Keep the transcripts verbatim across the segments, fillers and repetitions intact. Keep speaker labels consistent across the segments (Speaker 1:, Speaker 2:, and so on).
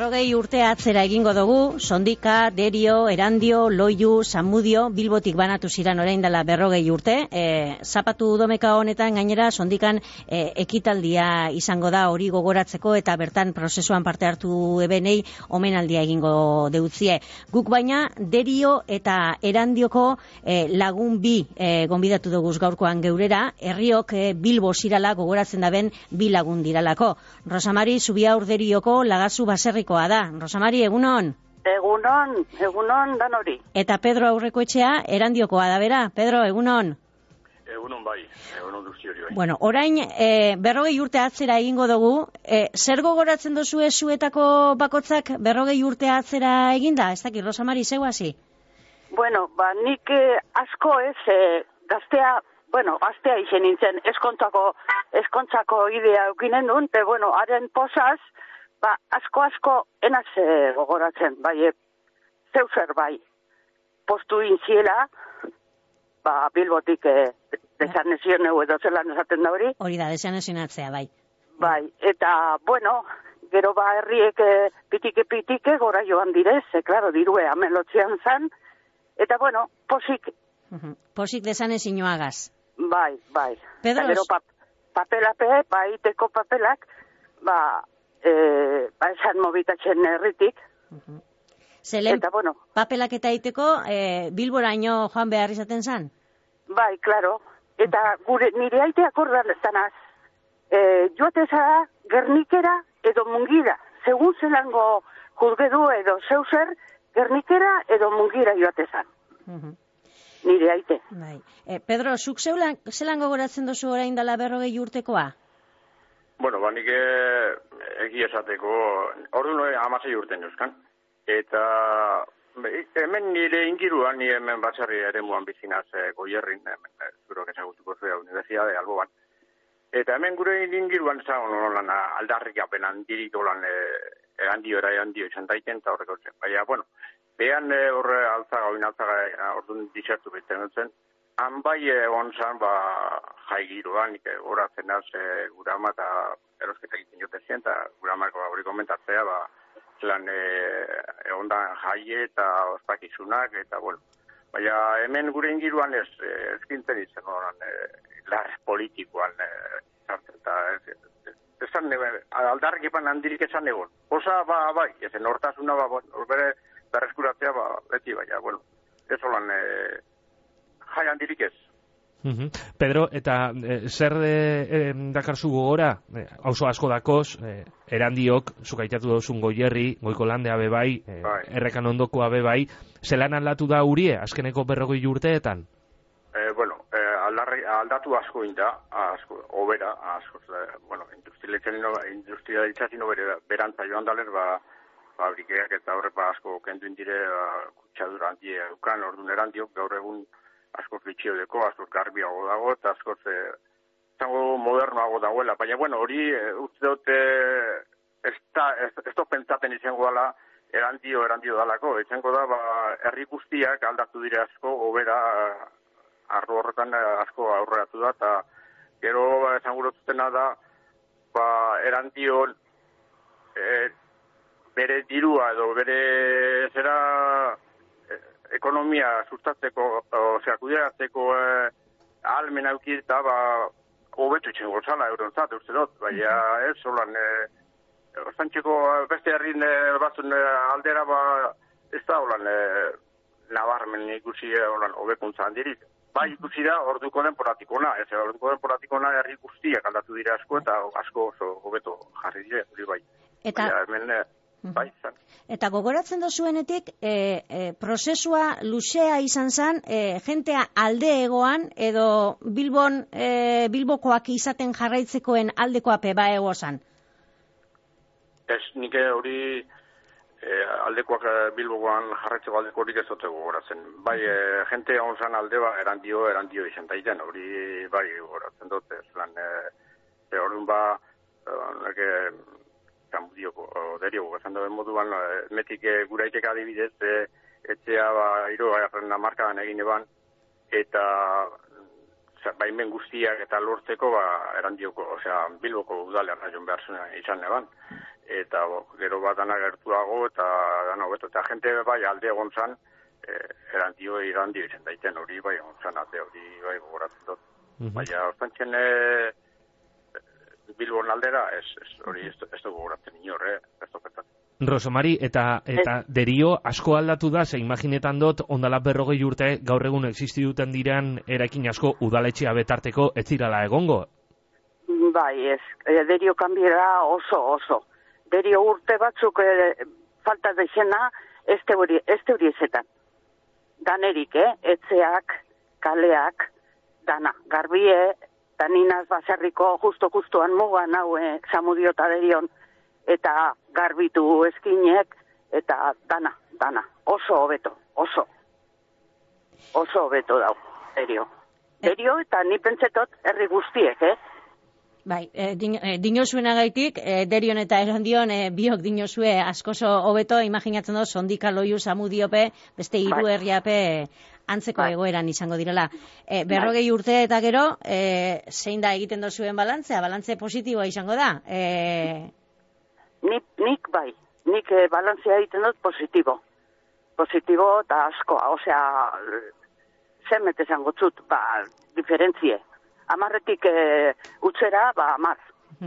Speaker 1: berrogei urte atzera egingo dugu, Sondika, Derio, Erandio, Loiu, Zamudio, Bilbotik banatu ziran orain dela berrogei urte. E, zapatu domeka honetan gainera Sondikan e, ekitaldia izango da hori gogoratzeko eta bertan prozesuan parte hartu ebenei omenaldia egingo deutzie. Guk baina Derio eta Erandioko e, lagun bi e, gonbidatu dugu gaurkoan geurera, herriok e, Bilbo zirala gogoratzen daben bi lagun diralako. Rosamari Zubiaur Derioko lagazu baserrikoa da. Rosamari, egunon?
Speaker 2: Egunon, egunon dan hori.
Speaker 1: Eta Pedro Aurrekoetxea Erandiokoa da bera. Pedro, egunon?
Speaker 3: Egunon bai, egunon duzti hori bai.
Speaker 1: Bueno, orain e, berrogei urte atzera egingo dugu. E, zer gogoratzen dozu zuetako bakotzak berrogei urte atzera eginda? Ez dakit, Rosamari, zeu hasi?
Speaker 2: Bueno, ba, nik eh, asko ez, eh, gaztea, bueno, gaztea izen nintzen, eskontzako, eskontzako idea eukinen duen, te, bueno, haren posaz, ba, asko-asko enaz eh, gogoratzen, bai, eh, zeu zer bai, postu intziela, ba, Bilbotik eh, desanezion egu edo zelan esaten da hori.
Speaker 1: Hori da, desanezionatzea, bai.
Speaker 2: Bai, eta, bueno, gero ba herriek eh, pitike-pitike gora joan direz, eh, klaro, dirue amelotzean zan, eta, bueno, posik.
Speaker 1: Uh-huh. Posik desanezioagaz.
Speaker 2: Bai, bai.
Speaker 1: Pedro,
Speaker 2: eta gero pap, papelape, ba, iteko papelak, ba, e, ba esan mobitatzen herritik.
Speaker 1: Uh-huh. Zelen,
Speaker 2: eta, bueno,
Speaker 1: papelak eta iteko e, Bilboraino joan behar izaten zan?
Speaker 2: Bai, klaro. Eta gure nire aiteak ordanaz, e, joateza Gernikera edo Mungira. Segun zelango juzgedu edo zeuser, Gernikera edo Mungira joatezan.
Speaker 1: Uh-huh.
Speaker 2: Nire aite.
Speaker 1: Bai. E, Pedro, zuk zeulan, zelan gogoratzen dozu orain dela berrogei urtekoa?
Speaker 3: Bueno, ba, nik egia esateko, ordu noe amasei urten euskan. Eta hemen nire ingiruan, nire hemen batzarri ere muan bizinaz e, goierrin, hemen zurok ezagutuko zuea Universidade Alboan. Eta hemen gure ingiruan zagon nolan aldarrik apenan dirik olan e, erandio era erandio izan daiten eta horreko zen. Baina, bueno, behan horre e, altzaga, oin altzaga e, orduan dixertu beten zen. Han bai egon zan, ba, jai giroan, nik horatzen az e, gure ama eta erosketa egiten jote zien, eta gure amako hori komentatzea, ba, zelan e, egon da jaie eta ospakizunak, eta, bueno, baina hemen gure ingiruan ez, ezkintzen izan horan, e, lar politikoan e, zartzen, eta ez, ez, esan aldarrik epan handirik esan egon. Osa, ba, bai, ezen hortasuna, ba, bere berreskuratzea, ba, beti, baina, bueno, ez holan e, jai handirik ez.
Speaker 4: Uh-huh. Pedro, eta e, zer de, e, dakarzu gogora, e, auzo asko dakoz, e, Erandiok, zukaitatu dozun Goierri, Goiko Landea bebai, e,
Speaker 3: bai.
Speaker 4: Errekan ondokoa bebai, zelan aldatu da urie, azkeneko berrogei urteetan?
Speaker 3: E, bueno, e, aldarri, aldatu asko inda, asko, obera, asko, e, bueno, industrialitzazin obere berantza joan daler, ba, fabrikeak eta horrepa asko kendu indire, ba, kutsadura handia eukan, orduan Erandiok, gaur egun askoz bitxiodeko, askoz garbiago dago, eta askoz e, zango modernoago dagoela. Baina, bueno, hori e, utzi dute ez da pentsaten izango dala erandio, erandio dalako. Izango da, ba, herri guztiak aldatu dire asko, obera arlo horretan asko aurreratu da, eta gero ba, esango dutena da, ba, erandio e, bere dirua edo bere zera ekonomia sustatzeko, osea, kudeatzeko eh, almen auki eta, ba, hobetu itxengo zala eurontzat, uste dut, baina ez, holan, eh, ostantxeko beste herrin eh, batzun eh, aldera, ba, ez da, holan, eh, nabarmen ikusi, eh, holan, hobekuntza handirik. Bai, ikusi da, orduko denporatikona, ez, orduko denporatikona herri guztiak aldatu dira asko, eta asko oso hobeto jarri dire, hori bai.
Speaker 1: Eta...
Speaker 3: Baina, hemen, eh, bai, zan.
Speaker 1: Eta gogoratzen dozuenetik, e, e, prozesua luzea izan zen, e, jentea alde egoan, edo Bilbon, e, Bilbokoak izaten jarraitzekoen aldekoa peba ego zan?
Speaker 3: Ez, nik hori e, aldekoak Bilbokoan jarraitzeko aldeko horik ez dute gogoratzen. Bai, e, jente hon zan alde, ba, erandio, erandio izan daiten, hori bai gogoratzen dute. Zelan, e, hori ba, e, Zamudioko, Derioko, esan dauen moduan, metik e, guraitek adibidez, e, etxea ba, iro garren markadan egin eban, eta baimen guztiak eta lortzeko ba, Erandioko, osea, Bilboko udalean joan behar zuen izan eban. eta bo, gero bat dana gertuago, eta dana hobeto, eta jente bai alde egon zan, e, erandio irandio izan daiten hori bai egon zan, alde hori bai gogoratzen dut. Mm -hmm. Baina, ostantzen e, Bilbon aldera, ez, ez, hori ez, ez dugu gogoratzen inor, eh? Ez duketan.
Speaker 4: Rosamari, eta eta Derio asko aldatu da, ze imaginetan dut, ondala berrogei urte gaur egun existituten diren eraikin asko udaletxea betarteko ez zirala egongo.
Speaker 2: Bai, ez, Derio kanbiera oso, oso. Derio urte batzuk e, falta deixena ez teori, ez teori ezetan. Danerik, eh? Etzeak, kaleak, dana, garbie, daninaz baserriko justo-justuan mugan hau eh, Zamudio eta Derion, eta garbitu eskinek, eta dana, dana, oso hobeto, oso. Oso hobeto dau, Derio. Derio eta ni pentsetot herri guztiek, eh?
Speaker 1: Bai, e, din, e, dinosuenagaitik, e, Derion eta Erandion e, biok dinosue askoso hobeto, imaginatzen dut, Sondika, Loiu, Samudiope, beste hiru bai. Herriape antzeko bai. Egoeran izango direla. E, berrogei urte eta gero, e, zein da egiten dozuen balantzea? Balantze positiboa izango da? E...
Speaker 2: Nik, nik bai, nik e, balantzea egiten dut positibo. Positibo eta askoa, osea, zemet esango zut, ba, diferentzie. Amarretik e, utzera, ba, amar.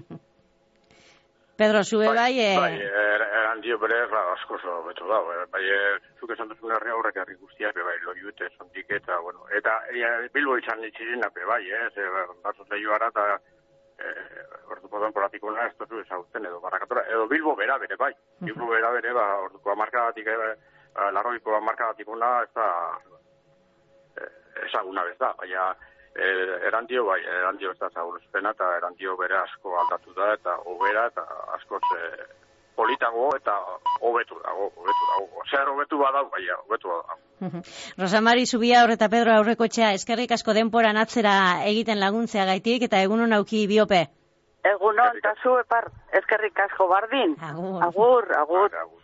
Speaker 1: Pedro, zube bai...
Speaker 3: Bai, bai erandio bere asko zo beto da. Bai, zuk esan duzun herria horrek herri guztiak, bai, loiute, zontik eta, bueno, eta e, Bilbo izan itxirin ape, bai, eh, ze, batzut lehioara eta orduko den poratikuna ez duzu ezagutzen edo barrakatora, edo Bilbo bera bere, bai. Bilbo bera bere, ba, orduko amarkadatik, e, larroiko amarkadatikuna ez da ezaguna bez da, baina erandio bai, erandio ez da zaguruzpena eta erandio bere asko aldatu da eta hobera eta askoz e, politago eta hobetu dago, hobetu dago. Zer hobetu badau, baina hobetu badau.
Speaker 1: Rosamari Zubia eta Pedro Aurrekoetxea, eskerrik asko denporan atzera egiten laguntzea gaitik eta egunon auki biope.
Speaker 2: Egunon, eta zu epar, eskerrik asko bardin.
Speaker 1: Agur.
Speaker 2: Agur, agur.
Speaker 3: agur.